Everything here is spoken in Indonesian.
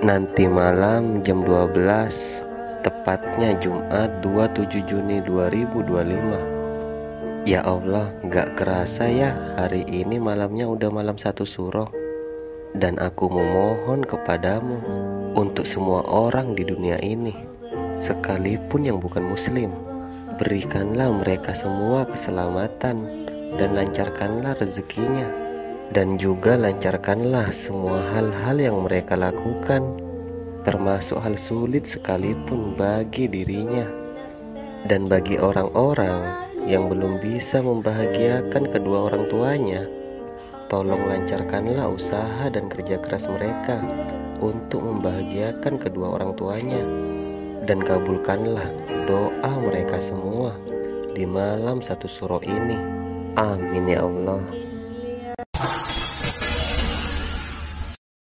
Nanti malam jam 12, tepatnya Jumat 27 Juni 2025. Ya Allah, gak kerasa ya hari ini malamnya udah malam satu suro. Dan aku memohon kepadamu untuk semua orang di dunia ini, sekalipun yang bukan muslim, berikanlah mereka semua keselamatan dan lancarkanlah rezekinya. Dan juga lancarkanlah semua hal-hal yang mereka lakukan, termasuk hal sulit sekalipun bagi dirinya. Dan bagi orang-orang yang belum bisa membahagiakan kedua orang tuanya, tolong lancarkanlah usaha dan kerja keras mereka untuk membahagiakan kedua orang tuanya. Dan kabulkanlah doa mereka semua di malam satu suro ini. Amin ya Allah.